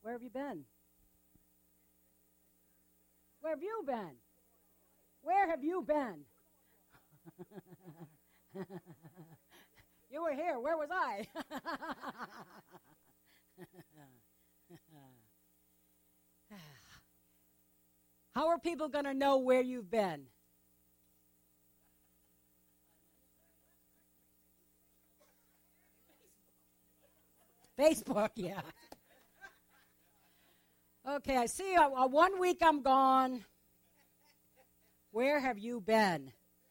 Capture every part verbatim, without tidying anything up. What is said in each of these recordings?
Where have you been? Where have you been? Where have you been? You were here. Where was I? How are people going to know where you've been? Facebook, yeah. Okay, I see. Uh, uh, one week I'm gone. Where have you been?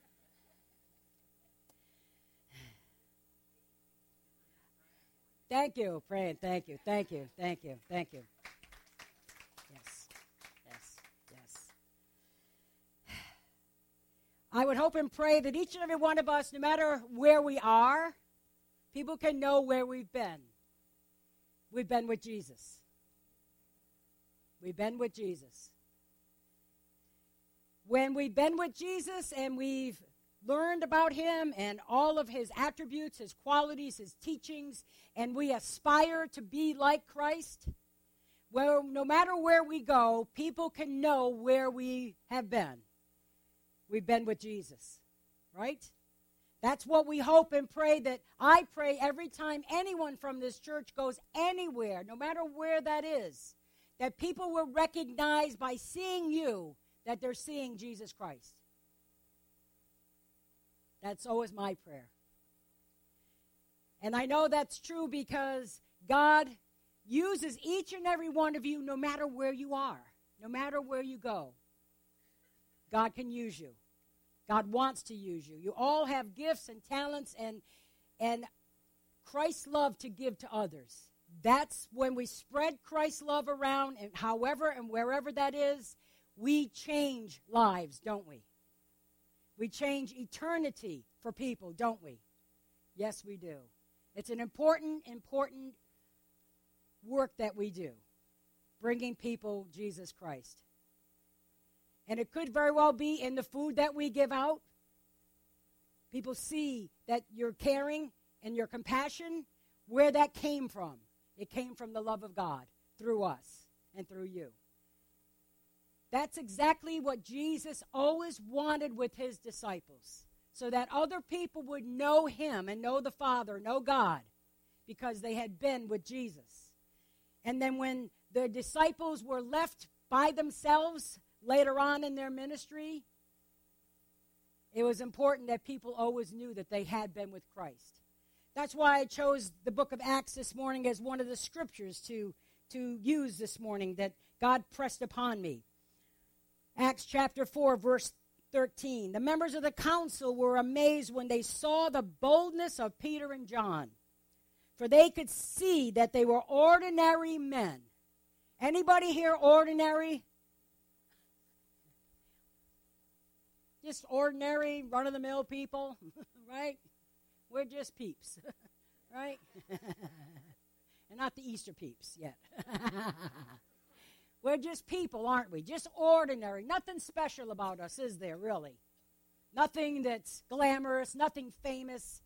Thank you, praying. Thank you, thank you, thank you, thank you. Yes, yes, yes. I would hope and pray that each and every one of us, no matter where we are, people can know where we've been. We've been with Jesus. We've been with Jesus. When we've been with Jesus and we've learned about him and all of his attributes, his qualities, his teachings, and we aspire to be like Christ, well, no matter where we go, people can know where we have been. We've been with Jesus, right? That's what we hope and pray that I pray every time anyone from this church goes anywhere, no matter where that is, that people will recognize by seeing you that they're seeing Jesus Christ. That's always my prayer. And I know that's true because God uses each and every one of you no matter where you are, no matter where you go. God can use you. God wants to use you. You all have gifts and talents and, and Christ's love to give to others. That's when we spread Christ's love around, and however and wherever that is, we change lives, don't we? We change eternity for people, don't we? Yes, we do. It's an important, important work that we do, bringing people Jesus Christ. And it could very well be in the food that we give out. People see that you're caring and your compassion, where that came from. It came from the love of God through us and through you. That's exactly what Jesus always wanted with his disciples, so that other people would know him and know the Father, know God, because they had been with Jesus. And then when the disciples were left by themselves later on in their ministry, it was important that people always knew that they had been with Christ. That's why I chose the book of Acts this morning as one of the scriptures to, to use this morning that God pressed upon me. Acts chapter four, verse thirteen. The members of the council were amazed when they saw the boldness of Peter and John, for they could see that they were ordinary men. Anybody here ordinary? Just ordinary, run-of-the-mill people, right? We're just peeps, right? And not the Easter peeps yet. We're just people, aren't we? Just ordinary. Nothing special about us, is there, really? Nothing that's glamorous, nothing famous.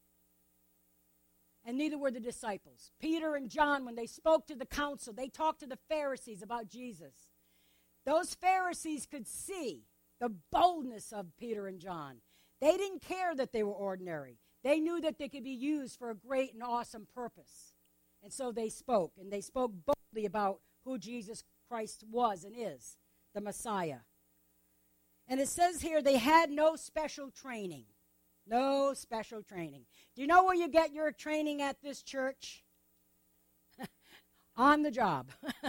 And neither were the disciples. Peter and John, when they spoke to the council, they talked to the Pharisees about Jesus. Those Pharisees could see the boldness of Peter and John. They didn't care that they were ordinary. They knew that they could be used for a great and awesome purpose. And so they spoke, and they spoke boldly about who Jesus Christ was and is, the Messiah. And it says here they had no special training. No special training. Do you know where you get your training at this church? On the job.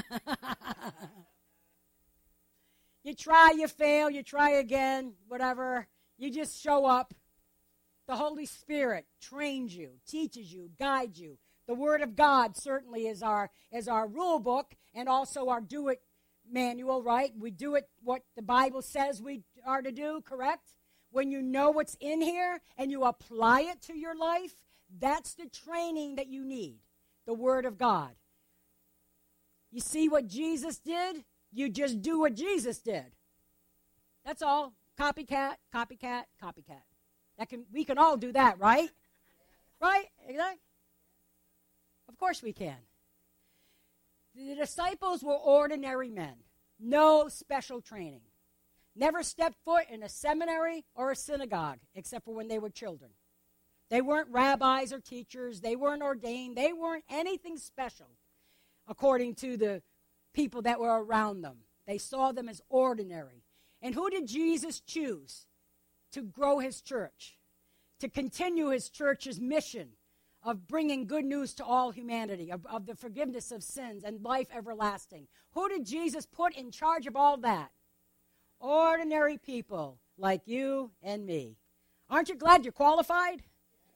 You try, you fail, you try again, whatever. You just show up. The Holy Spirit trains you, teaches you, guides you. The Word of God certainly is our is our rule book and also our do-it manual, right? We do it what the Bible says we are to do, correct? When you know what's in here and you apply it to your life, that's the training that you need, the Word of God. You see what Jesus did? You just do what Jesus did. That's all. Copycat, copycat, copycat. That can we can all do that, right? Right? Exactly. Of course we can. The disciples were ordinary men, no special training. Never stepped foot in a seminary or a synagogue, except for when they were children. They weren't rabbis or teachers. They weren't ordained. They weren't anything special, according to the people that were around them. They saw them as ordinary. And who did Jesus choose to grow his church, to continue his church's mission of bringing good news to all humanity, of, of the forgiveness of sins and life everlasting? Who did Jesus put in charge of all that? Ordinary people like you and me. Aren't you glad you're qualified?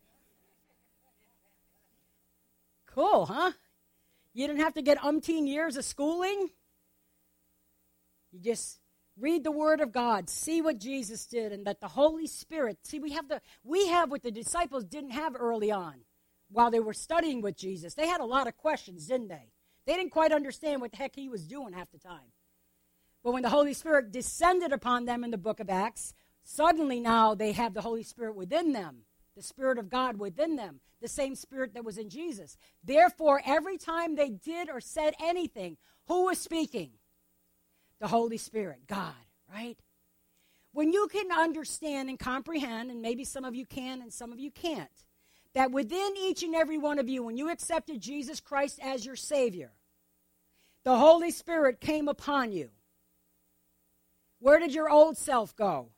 Cool, huh? You didn't have to get umpteen years of schooling. You just read the Word of God, see what Jesus did, and that the Holy Spirit, see, we have the we have what the disciples didn't have early on while they were studying with Jesus. They had a lot of questions, didn't they? They didn't quite understand what the heck he was doing half the time. But when the Holy Spirit descended upon them in the book of Acts, suddenly now they have the Holy Spirit within them, the Spirit of God within them, the same Spirit that was in Jesus. Therefore, every time they did or said anything, who was speaking? The Holy Spirit, God, right? When you can understand and comprehend, and maybe some of you can and some of you can't, that within each and every one of you, when you accepted Jesus Christ as your Savior, the Holy Spirit came upon you. Where did your old self go?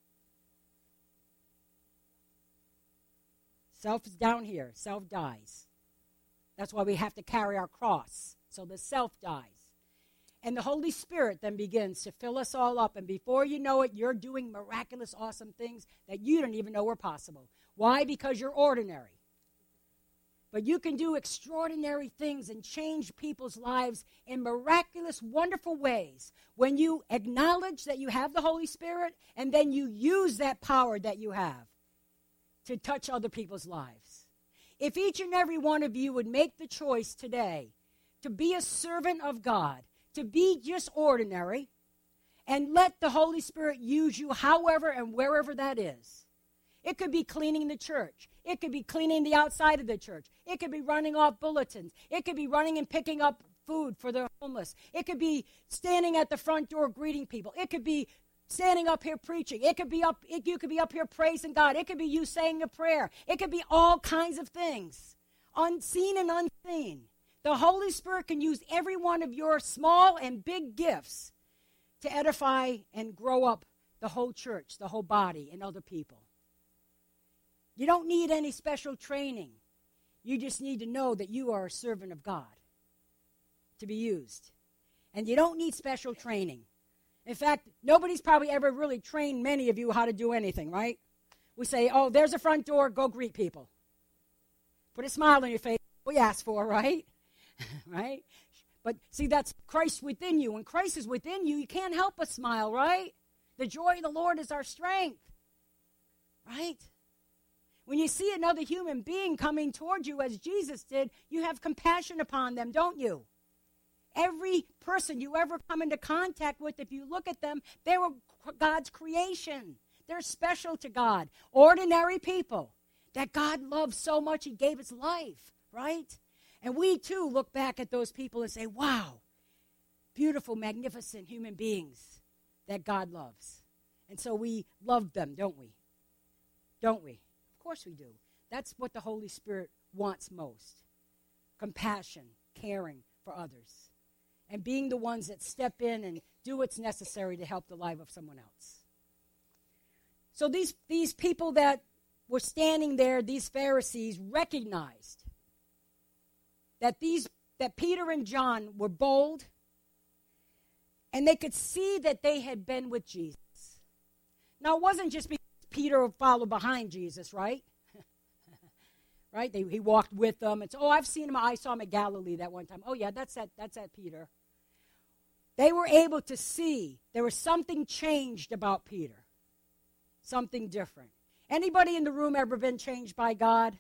Self is down here. Self dies. That's why we have to carry our cross. So the self dies. And the Holy Spirit then begins to fill us all up. And before you know it, you're doing miraculous, awesome things that you didn't even know were possible. Why? Because you're ordinary. But you can do extraordinary things and change people's lives in miraculous, wonderful ways when you acknowledge that you have the Holy Spirit and then you use that power that you have to touch other people's lives. If each and every one of you would make the choice today to be a servant of God, to be just ordinary, and let the Holy Spirit use you however and wherever that is. It could be cleaning the church. It could be cleaning the outside of the church. It could be running off bulletins. It could be running and picking up food for the homeless. It could be standing at the front door greeting people. It could be standing up here preaching. It could be up. It, you could be up here praising God. It could be you saying a prayer. It could be all kinds of things, unseen and unseen. The Holy Spirit can use every one of your small and big gifts to edify and grow up the whole church, the whole body, and other people. You don't need any special training. You just need to know that you are a servant of God to be used. And you don't need special training. In fact, nobody's probably ever really trained many of you how to do anything, right? We say, oh, there's a front door, go greet people. Put a smile on your face, we ask for, right? Right? But see, that's Christ within you. When Christ is within you, you can't help but smile, right? The joy of the Lord is our strength, right? When you see another human being coming toward you as Jesus did, you have compassion upon them, don't you? Every person you ever come into contact with, if you look at them, they were God's creation. They're special to God. Ordinary people that God loved so much he gave his life, right? And we, too, look back at those people and say, wow, beautiful, magnificent human beings that God loves. And so we love them, don't we? Don't we? Of course we do. That's what the Holy Spirit wants most. Compassion, caring for others, and being the ones that step in and do what's necessary to help the life of someone else. So these, these people that were standing there, these Pharisees, recognized that these that Peter and John were bold, and they could see that they had been with Jesus. Now, it wasn't just because Peter followed behind Jesus, right? Right? They, he walked with them. It's, oh, I've seen him. I saw him at Galilee that one time. Oh, yeah, that's that, that's that Peter. They were able to see there was something changed about Peter. Something different. Anybody in the room ever been changed by God?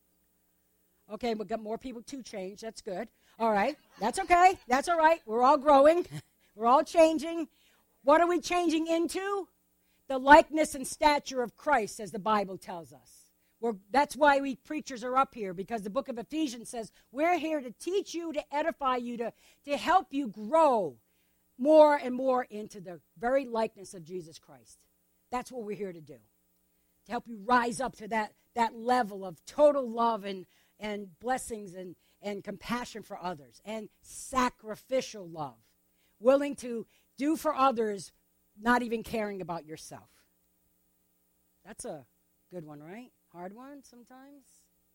Okay, we've got more people to change. That's good. All right. That's okay. That's all right. We're all growing. We're all changing. What are we changing into? The likeness and stature of Christ, as the Bible tells us. We're, that's why we preachers are up here, because the book of Ephesians says we're here to teach you, to edify you, to, to help you grow more and more into the very likeness of Jesus Christ. That's what we're here to do, to help you rise up to that, that level of total love and, and blessings and, and compassion for others and sacrificial love, willing to do for others, not even caring about yourself. That's a good one, right? Hard one sometimes.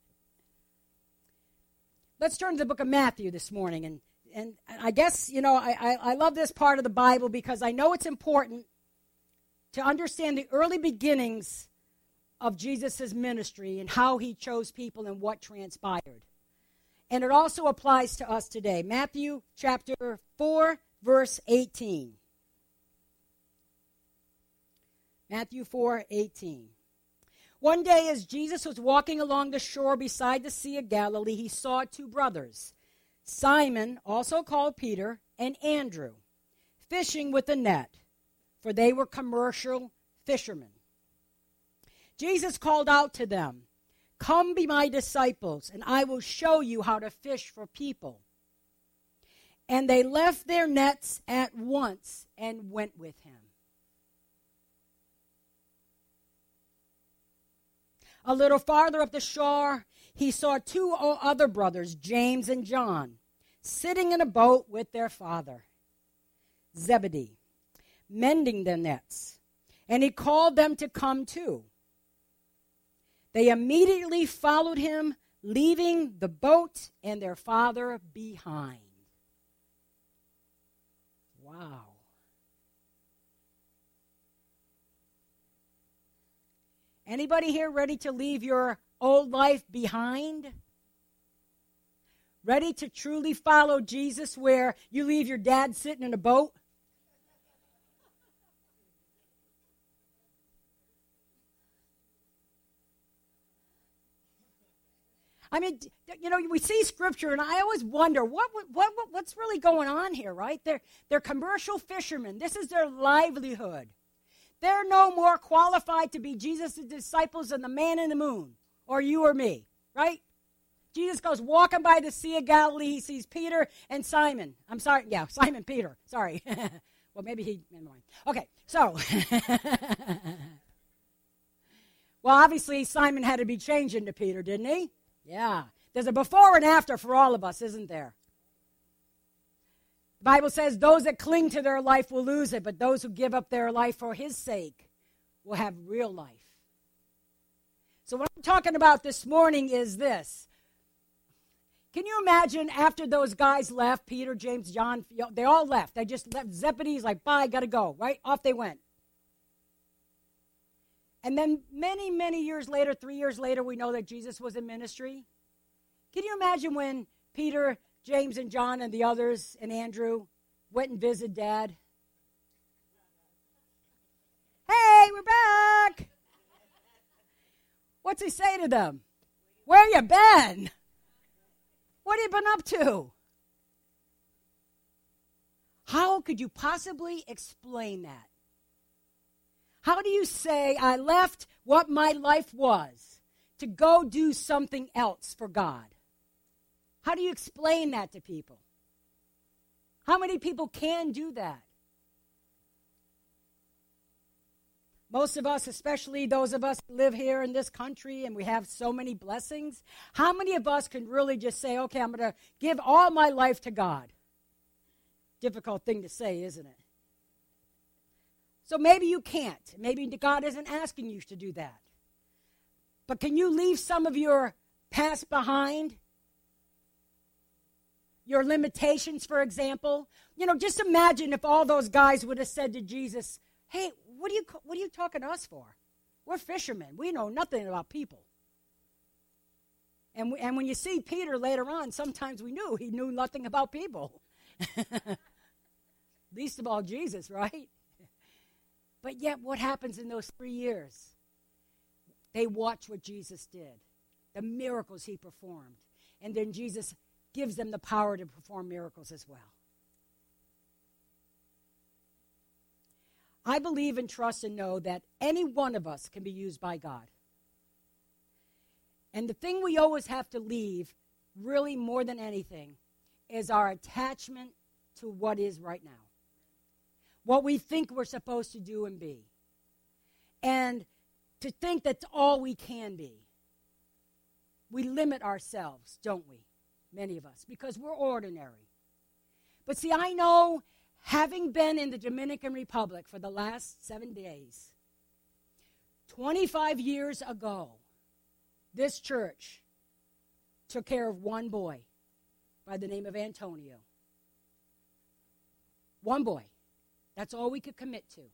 Let's turn to the book of Matthew this morning. And, and I guess, you know, I, I, I love this part of the Bible because I know it's important to understand the early beginnings of Jesus' ministry and how he chose people and what transpired. And it also applies to us today. Matthew chapter four, verse eighteen. Matthew four, eighteen. One day as Jesus was walking along the shore beside the Sea of Galilee, he saw two brothers, Simon, also called Peter, and Andrew, fishing with a net, for they were commercial fishermen. Jesus called out to them, "Come be my disciples, and I will show you how to fish for people." And they left their nets at once and went with him. A little farther up the shore, he saw two other brothers, James and John, sitting in a boat with their father, Zebedee, mending their nets. And he called them to come too. They immediately followed him, leaving the boat and their father behind. Wow. Anybody here ready to leave your old life behind? Ready to truly follow Jesus where you leave your dad sitting in a boat? I mean, you know, we see scripture, and I always wonder, what, what, what, what's really going on here, right? They're, they're commercial fishermen. This is their livelihood. They're no more qualified to be Jesus' disciples than the man in the moon, or you or me, right? Jesus goes walking by the Sea of Galilee. He sees Peter and Simon. I'm sorry, yeah, Simon Peter. Sorry. Well, maybe he, never mind. Okay, so. Well, obviously, Simon had to be changed into Peter, didn't he? Yeah. There's a before and after for all of us, isn't there? The Bible says those that cling to their life will lose it, but those who give up their life for his sake will have real life. So what I'm talking about this morning is this. Can you imagine after those guys left, Peter, James, John, they all left. They just left. Zebedee's like, bye, got to go, right? Off they went. And then many, many years later, three years later, we know that Jesus was in ministry. Can you imagine when Peter, James, and John, and the others, and Andrew went and visited Dad? Hey, we're back. What's he say to them? Where you been? What have you been up to? How could you possibly explain that? How do you say, I left what my life was to go do something else for God? How do you explain that to people? How many people can do that? Most of us, especially those of us who live here in this country and we have so many blessings, how many of us can really just say, okay, I'm going to give all my life to God? Difficult thing to say, isn't it? So maybe you can't. Maybe God isn't asking you to do that. But can you leave some of your past behind? Your limitations, for example. You know, just imagine if all those guys would have said to Jesus, hey, what are you, what are you talking to us for? We're fishermen. We know nothing about people. And, we, and when you see Peter later on, sometimes we knew he knew nothing about people. Least of all Jesus, right? But yet what happens in those three years? They watch what Jesus did, the miracles he performed. And then Jesus gives them the power to perform miracles as well. I believe and trust and know that any one of us can be used by God. And the thing we always have to leave, really more than anything, is our attachment to what is right now. What we think we're supposed to do and be. And to think that's all we can be. We limit ourselves, don't we? Many of us, because we're ordinary. But see, I know, having been in the Dominican Republic for the last seven days, twenty-five years ago, this church took care of one boy by the name of Antonio. One boy. That's all we could commit to.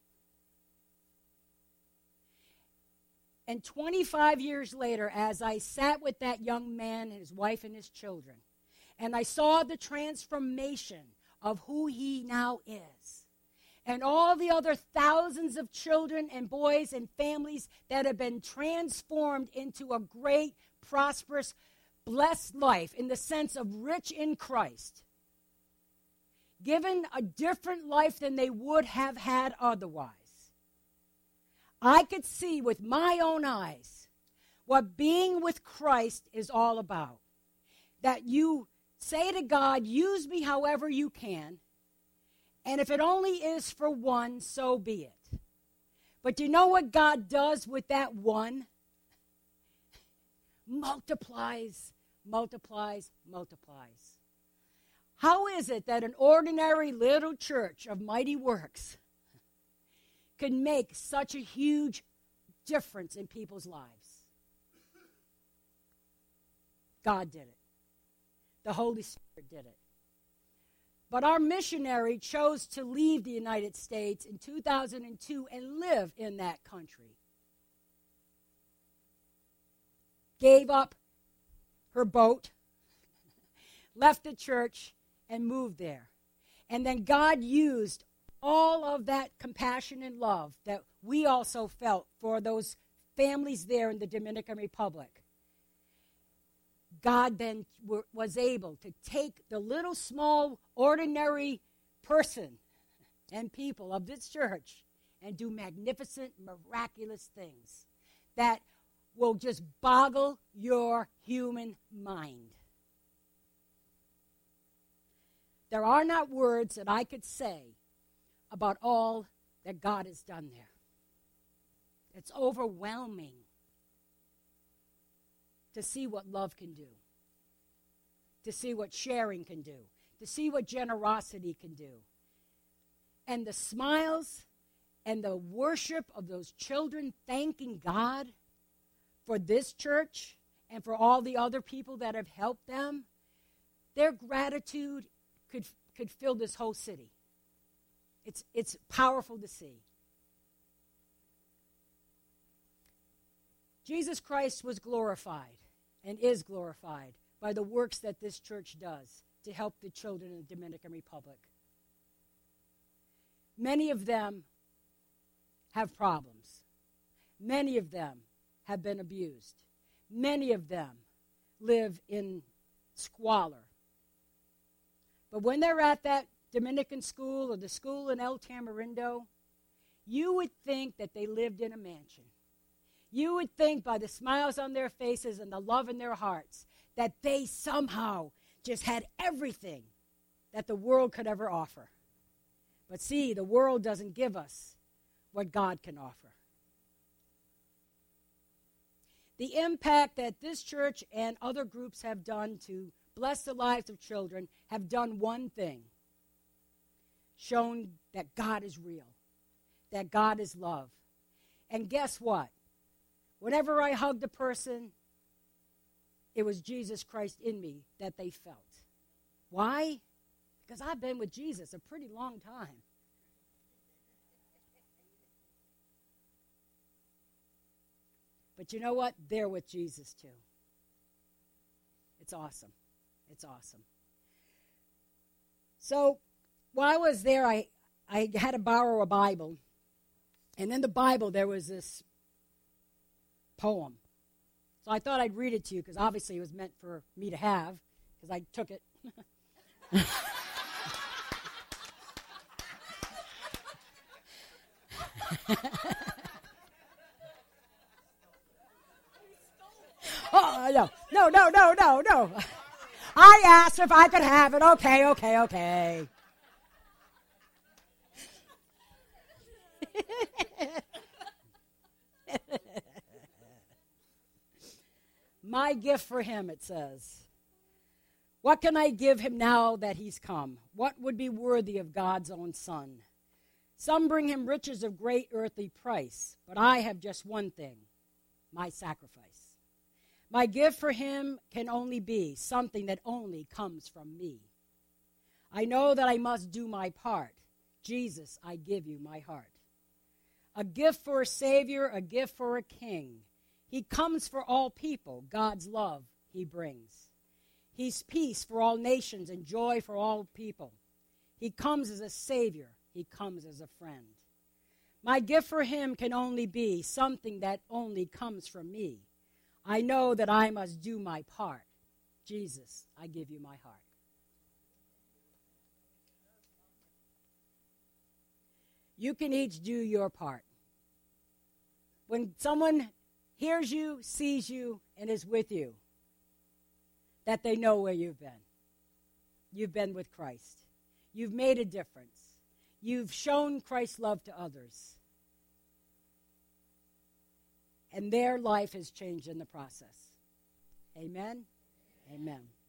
And twenty-five years later, as I sat with that young man and his wife and his children, and I saw the transformation of who he now is, and all the other thousands of children and boys and families that have been transformed into a great, prosperous, blessed life in the sense of rich in Christ, given a different life than they would have had otherwise. I could see with my own eyes what being with Christ is all about. That you say to God, use me however you can, and if it only is for one, so be it. But you know what God does with that one? Multiplies, multiplies, multiplies. How is it that an ordinary little church of mighty works can make such a huge difference in people's lives? God did it. The Holy Spirit did it. But our missionary chose to leave the United States in two thousand two and live in that country. Gave up her boat, left the church, and moved there. And then God used all of that compassion and love that we also felt for those families there in the Dominican Republic. God then w- was able to take the little small ordinary person and people of this church and do magnificent, miraculous things that will just boggle your human mind. There are not words that I could say about all that God has done there. It's overwhelming to see what love can do, to see what sharing can do, to see what generosity can do. And the smiles and the worship of those children thanking God for this church and for all the other people that have helped them, their gratitude could, could fill this whole city. It's, it's powerful to see. Jesus Christ was glorified and is glorified by the works that this church does to help the children in the Dominican Republic. Many of them have problems. Many of them have been abused. Many of them live in squalor. But when they're at that Dominican school or the school in El Tamarindo, you would think that they lived in a mansion. You would think by the smiles on their faces and the love in their hearts that they somehow just had everything that the world could ever offer. But see, the world doesn't give us what God can offer. The impact that this church and other groups have done to bless the lives of children have done one thing: shown that God is real, that God is love. And guess what? Whenever I hugged a person, it was Jesus Christ in me that they felt. Why? Because I've been with Jesus a pretty long time. But you know what? They're with Jesus too. It's awesome. It's awesome. So while I was there, I, I had to borrow a Bible. And in the Bible, there was this poem. So I thought I'd read it to you, because obviously it was meant for me to have, because I took it. Oh, no, no, no, no, no, no. I asked if I could have it. Okay, okay, okay. My gift for him, it says. What can I give him now that he's come? What would be worthy of God's own Son? Some bring him riches of great earthly price, but I have just one thing, my sacrifice. My gift for him can only be something that only comes from me. I know that I must do my part. Jesus, I give you my heart. A gift for a Savior, a gift for a King. He comes for all people. God's love he brings. He's peace for all nations and joy for all people. He comes as a Savior. He comes as a friend. My gift for him can only be something that only comes from me. I know that I must do my part. Jesus, I give you my heart. You can each do your part. When someone hears you, sees you, and is with you, that they know where you've been. You've been with Christ. You've made a difference. You've shown Christ's love to others. And their life has changed in the process. Amen? Amen.